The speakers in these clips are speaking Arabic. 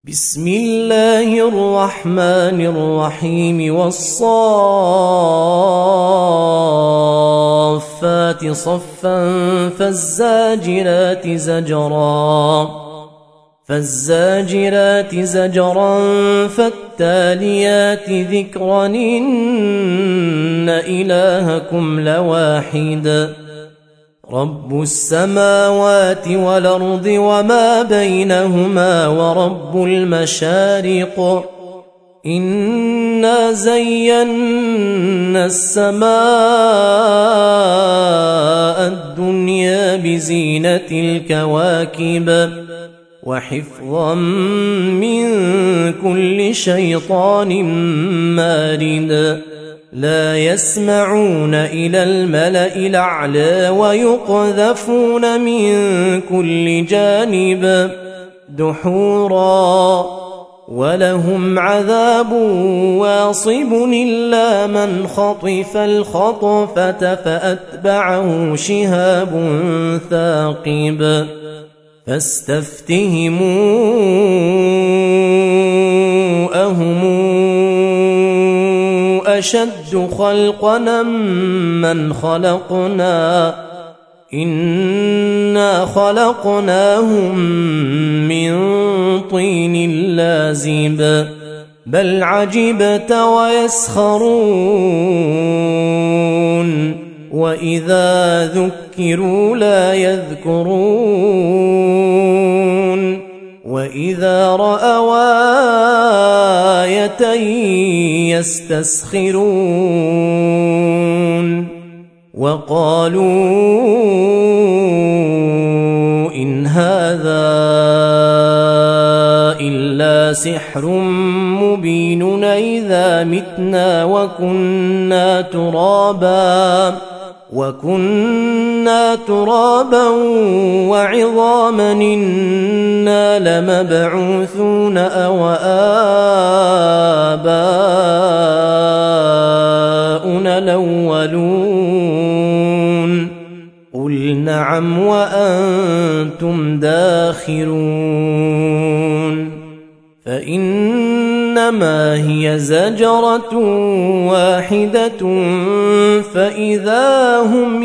بسم الله الرحمن الرحيم والصافات صفا فالزاجرات زجرا فالتاليات ذكرا إن إلهكم لواحد رب السماوات والأرض وما بينهما ورب المشارق إنا زينا السماء الدنيا بزينة الكواكب وحفظا من كل شيطان مارد لا يسمعون إلى الملأ الأعلى ويقذفون من كل جانب دحورا ولهم عذاب واصب إلا من خطف الخطفة فأتبعه شهاب ثاقب فاستفتهموا أهم أشد خلقنا من خلقنا إنا خلقناهم من طين لازب بل عجبت ويسخرون وإذا ذكروا لا يذكرون وإذا رأوا آية يستسخرون وقالوا إن هذا إلا سحر مبين إذا متنا وكنا ترابا وعظاما إنا لمبعوثون أو آباؤنا الأولون قل نعم وأنتم داخرون فإنما هي زجرة واحدة فإذا هم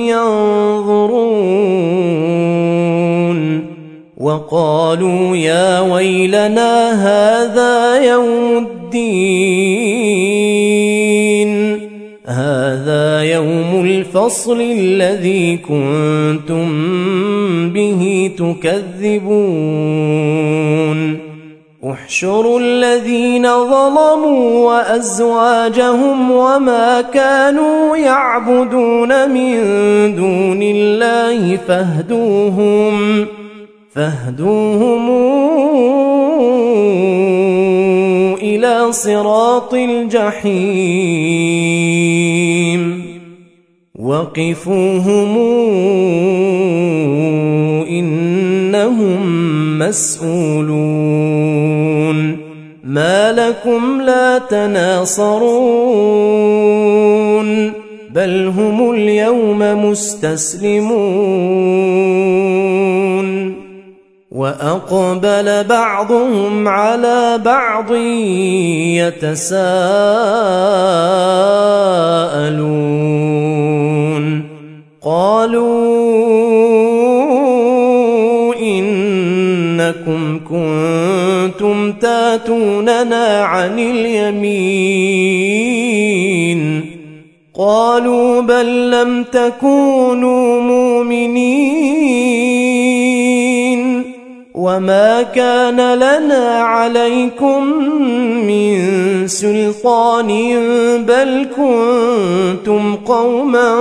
ينظرون وقالوا يا ويلنا هذا يوم الفصل الذي كنتم به تكذبون احشروا الذين ظلموا وأزواجهم وما كانوا يعبدون من دون الله فاهدوهم إلى صراط الجحيم وقفوهم إنهم مسؤولون ما لكم لا تناصرون بل هم اليوم مستسلمون وأقبل بعضهم على بعض يتساءلون قالوا إنكم كنتم تاتوننا عن اليمين قالوا بل لم تكونوا مؤمنين وما كان لنا عليكم من سلطان بل كنتم قوما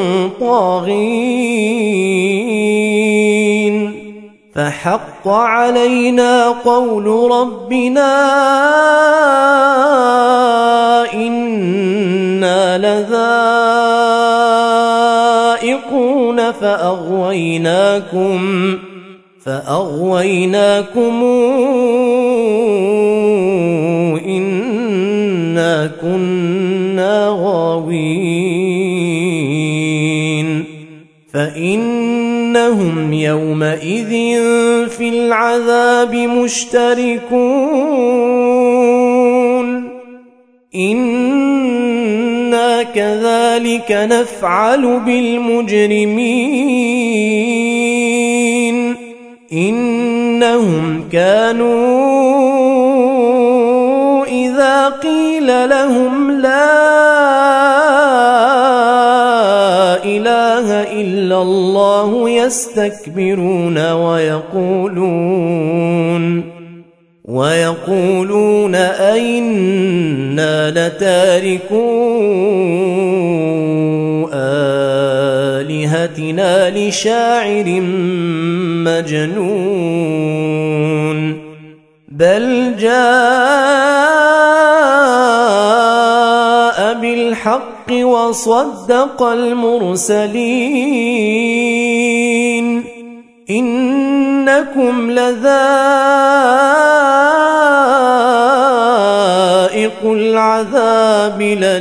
طاغين فحق علينا قول ربنا إنا لذائقون فأغويناكم إنا كنا غاوين فإن إنهم يومئذ في العذاب مشتركون إنا كذلك نفعل بالمجرمين إنهم كانوا إذا قيل لهم لا إله إلا الله يستكبرون ويقولون أئنا لتاركو آلهتنا لشاعر مجنون بل جاء بالحق وصدق المرسلين إنكم لذائق العذاب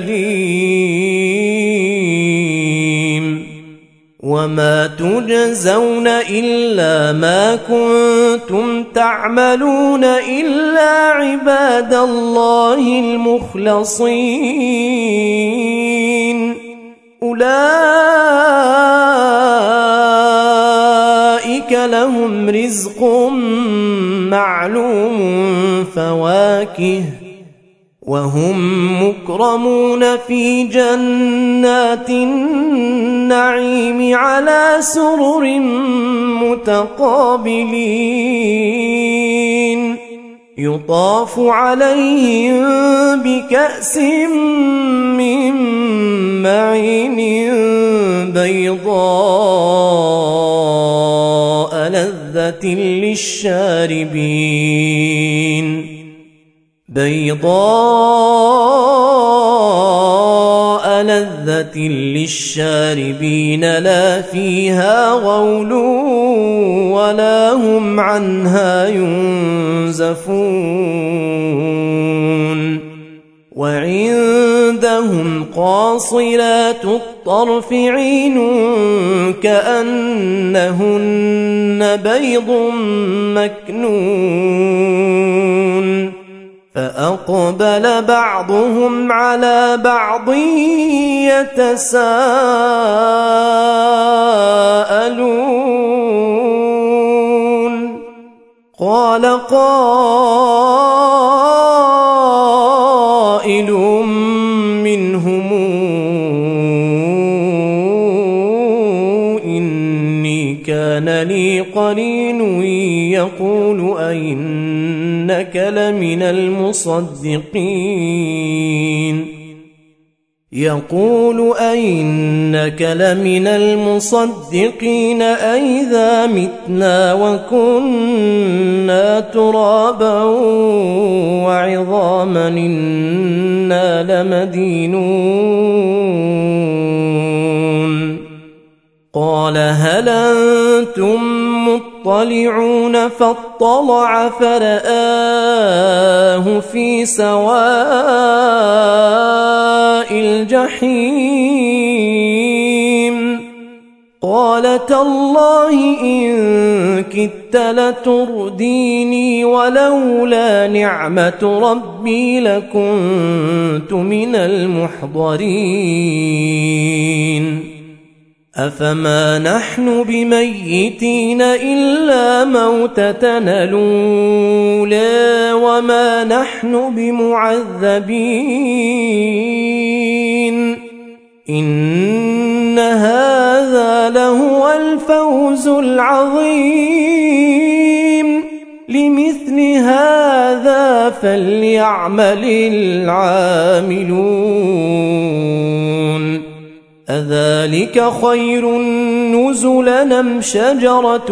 الأليم وما تجزون إلا ما كنتم تعملون إلا عباد الله المخلصين أولئك لهم رزق معلوم فواكه وهم مكرمون في جنات النعيم على سرر متقابلين يطاف عليهم بكأس من معين بيضاء لذة للشاربين لا فيها غول ولا هم عنها ينزفون وعندهم قاصرات الطرف عين كأنهن بيض مكنون فأقبل بعضهم على بعض يتساءلون قال قائل منهم إني كان لي قرين يقول أئنك لمن المصدقين أئذا متنا وكنا ترابا وعظاما إنا لمدينون قال هل أنتم مطلعون فاطلع فرآه في سواء الجحيم قال تالله إن كدت لترديني ولولا نعمة ربي لكنت من المحضرين أفما نحن بميتين إلا موتتنا الأولى وما نحن بمعذبين إن هذا لهو الفوز العظيم لمثل هذا فليعمل العاملون أذلك خير نزلا أم شجرة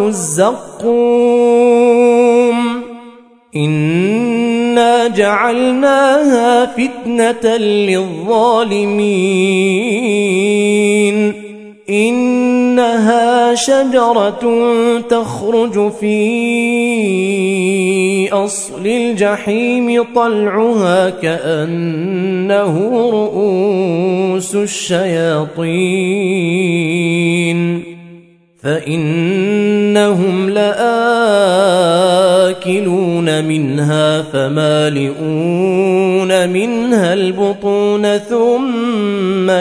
الزقوم إنا جعلناها فتنة للظالمين إنها شجرة تخرج في أصل الجحيم طلعها كأنه رؤوس الشياطين فإنهم لآكلون منها فمالئون منها البطون ثم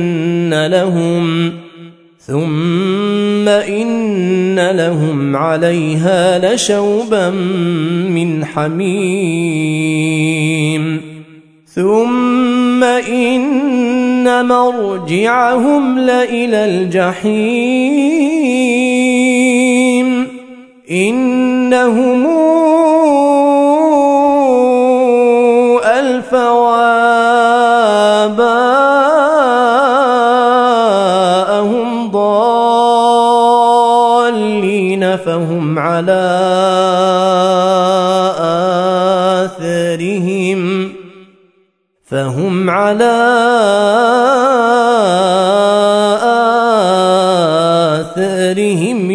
إن لهم عليها لشوبا من حميم ثم إن مرجعهم لإلى الجحيم إنهم ألفوا آباءهم ضالين فهم على آثارهم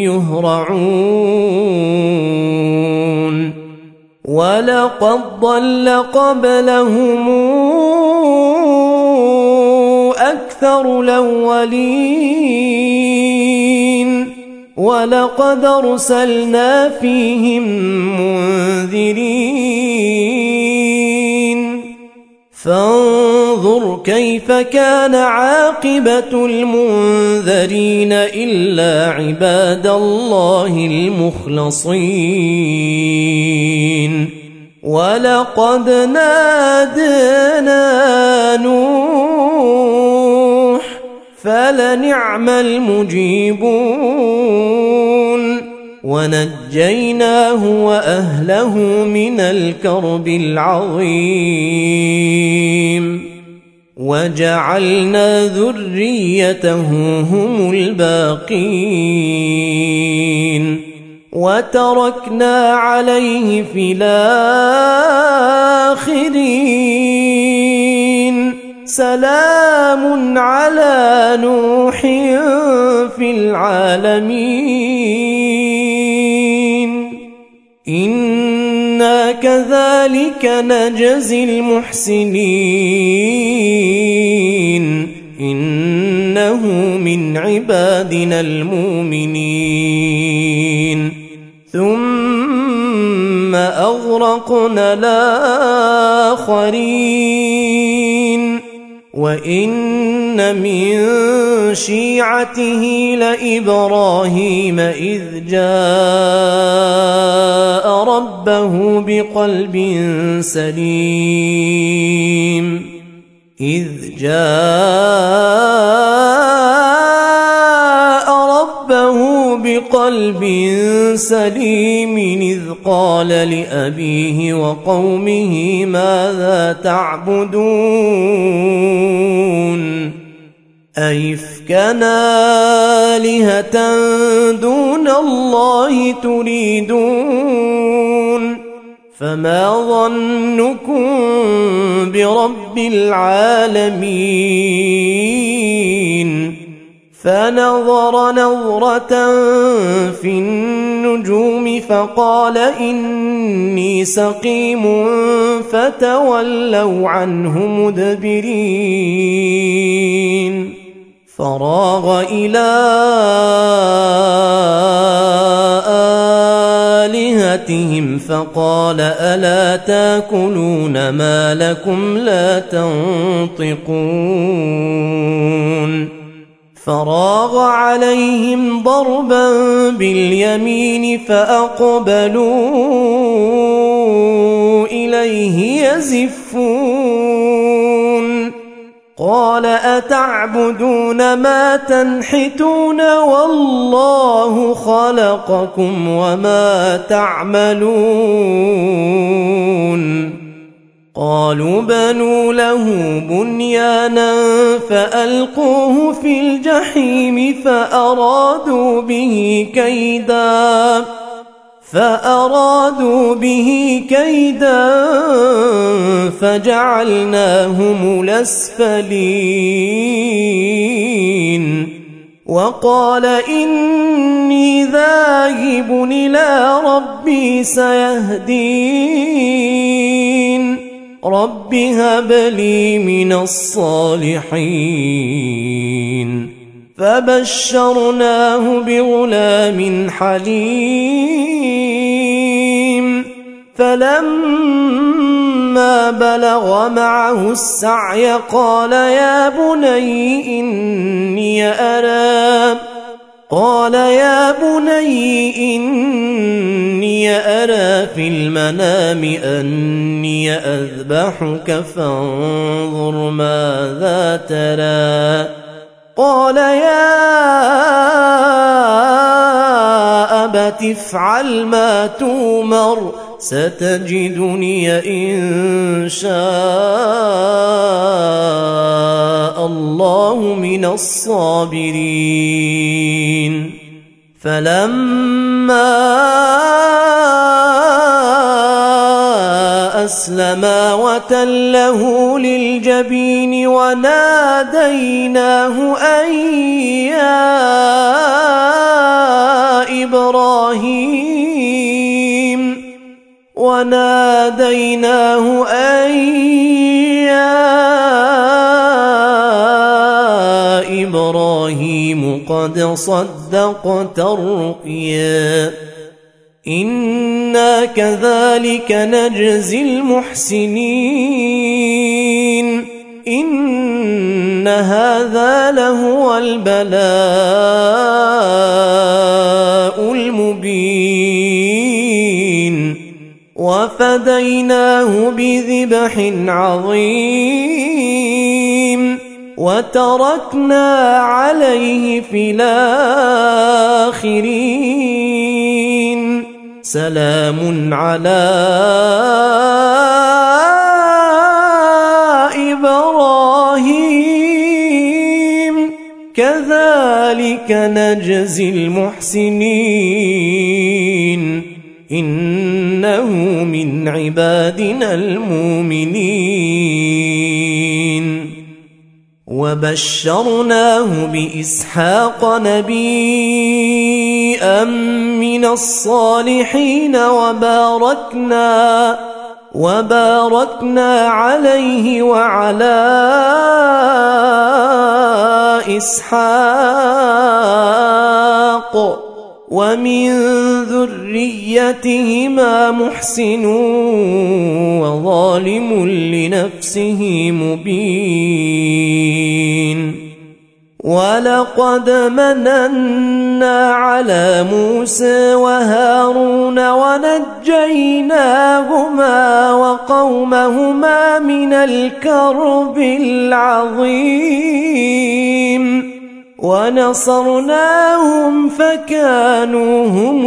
يهرعون ولقد ضل قبلهم أكثر الأولين ولقد أرسلنا فيهم منذرين فانظر كيف كان عاقبة المنذرين إلا عباد الله المخلصين ولقد نادانا نوح فلنعم المجيبون ونجيناه وأهله من الكرب العظيم وجعلنا ذريته هم الباقين وتركنا عليه في الآخرين سلام على نوح في العالمين إنا كذلك نجزي المحسنين إنه من عبادنا المؤمنين ثم أغرقنا الآخرين وإن من شيعته لإبراهيم إذ جاء ربه بقلب سليم إذ قال لأبيه وقومه ماذا تعبدون أئفكا آلهة دون الله تريدون فما ظنكم برب العالمين فنظر نظرة في النجوم فقال إني سقيم فتولوا عنه مدبرين فراغ إلى آلهتهم فقال ألا تاكلون ما لكم لا تنطقون فراغ عليهم ضربا باليمين فأقبلوا إليه يزفون قال أتعبدون ما تنحتون والله خلقكم وما تعملون قالوا بنوا له بنيانا فألقوه في الجحيم فأرادوا به كيدا فجعلناهم الأسفلين وقال إني ذاهب إلى ربي سيهدين رب هب لي من الصالحين فبشرناه بغلام حليم فلما بلغ معه السعي قال يا بني إني أرى في المنام أني أذبحك فانظر ماذا ترى قال يا أبت افعل ما تؤمر ستجدني إن شاء الله من الصابرين فلما أسلما وتله للجبين وناديناه أن يا إبراهيم قد صدقت الرؤيا إنا كذلك نجزي المحسنين إن هذا لهو البلاء المبين وفديناه بذبح عظيم وتركنا عليه في الآخرين سلام على إبراهيم كذلك نجزي المحسنين إنه من عبادنا المؤمنين وبشرناه بإسحاق نبيا من الصالحين وباركنا عليه وعلى إسحاق ومن ذريتهما محسن وظالم لنفسه مبين ولقد مننا على موسى وهارون ونجيناهما وقومهما من الكرب العظيم ونصرناهم فكانوا هم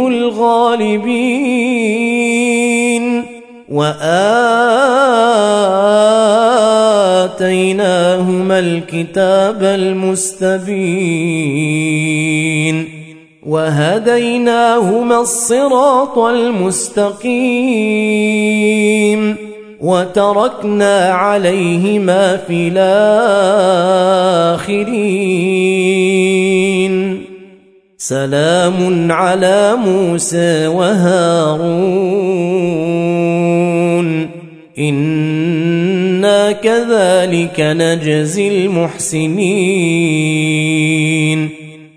الغالبين وآتيناهما الكتاب المستبين وهديناهما الصراط المستقيم وتركنا عليهما في الآخرين سلام على موسى وهارون إنا كذلك نجزي المحسنين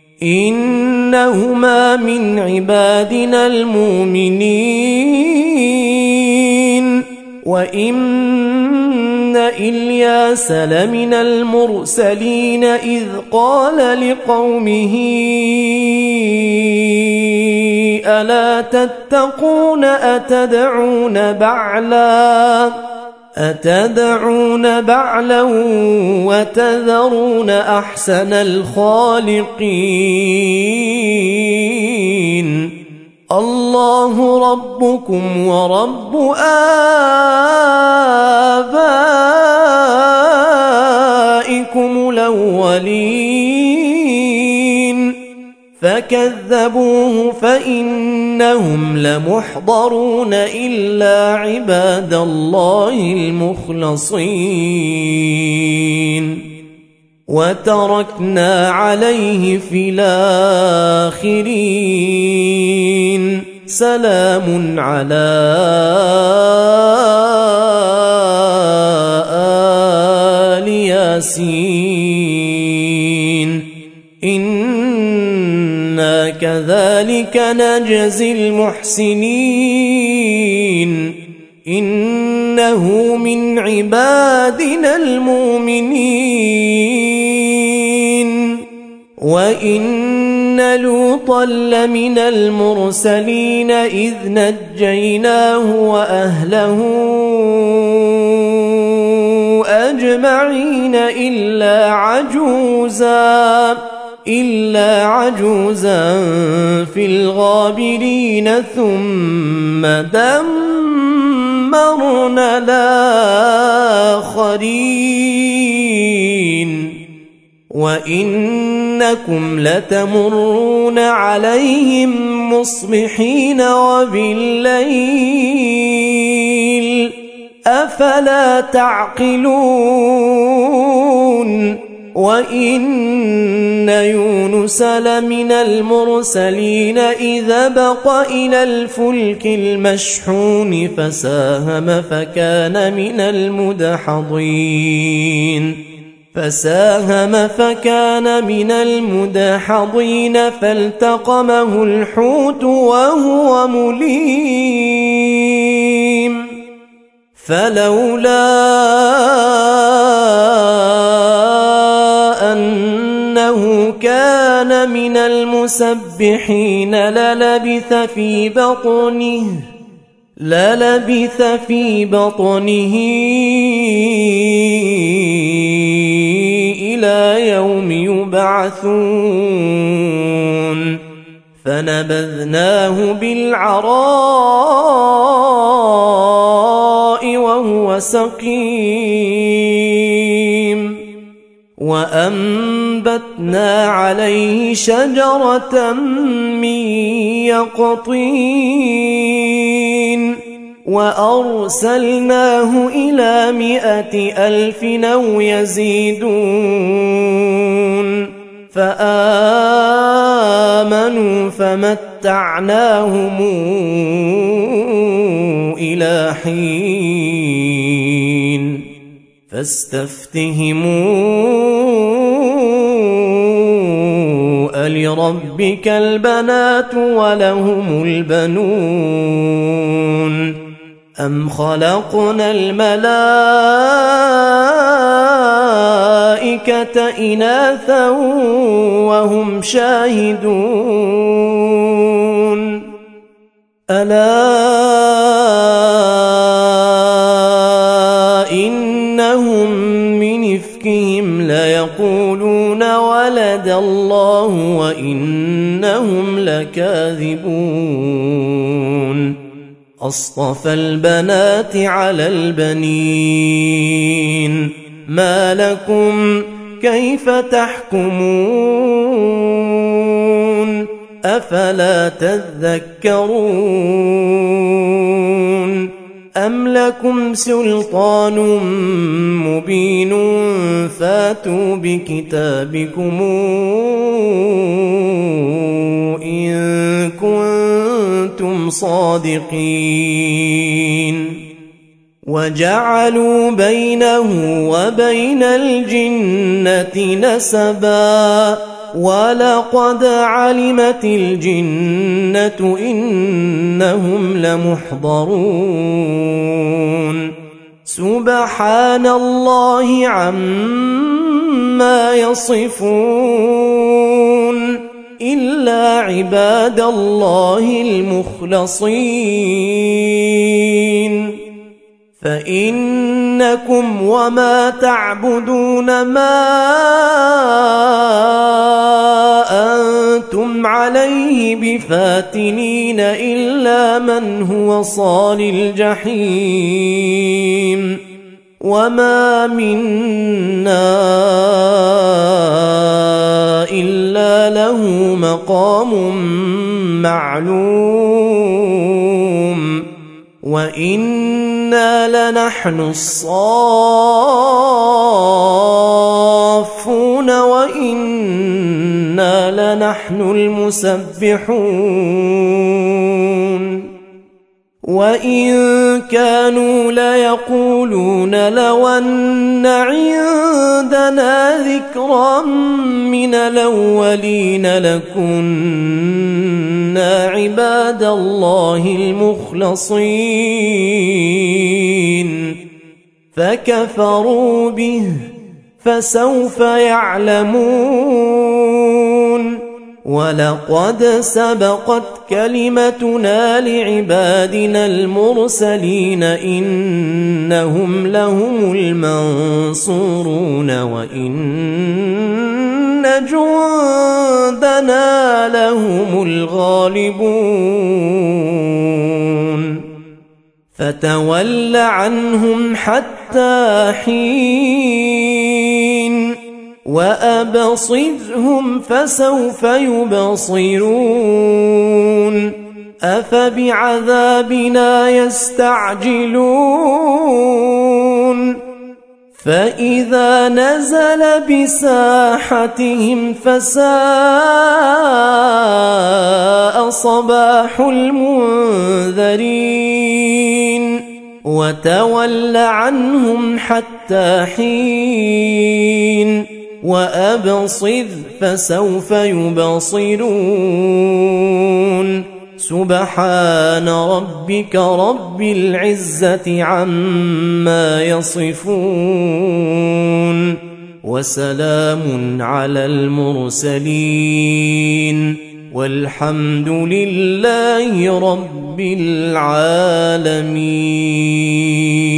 إنهما من عبادنا المؤمنين وإن إلياس لمن المرسلين إذ قال لقومه ألا تتقون أتدعون بعلا وتذرون أحسن الخالقين الله ربكم ورب آبائكم الأولين فكذبوه فإنهم لمحضرون إلا عباد الله المخلصين وتركنا عليه في الآخرين سلام على آل ياسين كذلك نجزي المحسنين إنه من عبادنا المؤمنين وإن لوطا لمن المرسلين إذ نجيناه وأهله أجمعين إلا عجوزا في الغابرين ثم دمرنا الآخرين وإنكم لتمرون عليهم مصبحين وبالليل أفلا تعقلون وإن يونس لمن المرسلين إذا بق إلى الفلك المشحون فساهم فكان من المدحضين فالتقمه الحوت وهو مليم فلولا أنه كان من المسبحين للبث في بطنه إلى يوم يبعثون فنبذناه بالعراء وهو سقيم وأنبتنا عليه شجرة من يقطين وأرسلناه إلى 100,000 أو يزيدون فآمنوا فمتعناهم إلى حين فاستفتهموا ألربك البنات ولهم البنون أم خلقنا الملائكة إناثا وهم شاهدون ألا إنهم من إفكهم ليقولون ولد الله وإنهم لكاذبون أصطفى البنات على البنين ما لكم كيف تحكمون أفلا تذكرون أم لكم سلطان مبين فاتوا بكتابكم إن كنتم صادقين وجعلوا بينه وبين الجنة نسبا ولقد علمت الجنة إنهم لمحضرون سبحان الله عما يصفون إلا عباد الله المخلصين فإنكم وما تعبدون ما أنتم عليه بفاتنين إلا من هو صال الجحيم وما منا إلا له مقام معلوم وإنا لنحن الصافون وإنا لنحن المسبحون وإن كانوا ليقولون لو أن عندنا ذكرا من الأولين لكنا عباد الله المخلصين فكفروا به فسوف يعلمون ولقد سبقت كلمتنا لعبادنا المرسلين إنهم لهم المنصورون وإن جندنا لهم الغالبون فتول عنهم حتى حين وأبصرهم فسوف يبصرون أفبعذابنا يستعجلون فإذا نزل بساحتهم فساء صباح المنذرين وتول عنهم حتى حين وأبصر فسوف يبصرون سبحان ربك رب العزة عما يصفون وسلام على المرسلين والحمد لله رب العالمين.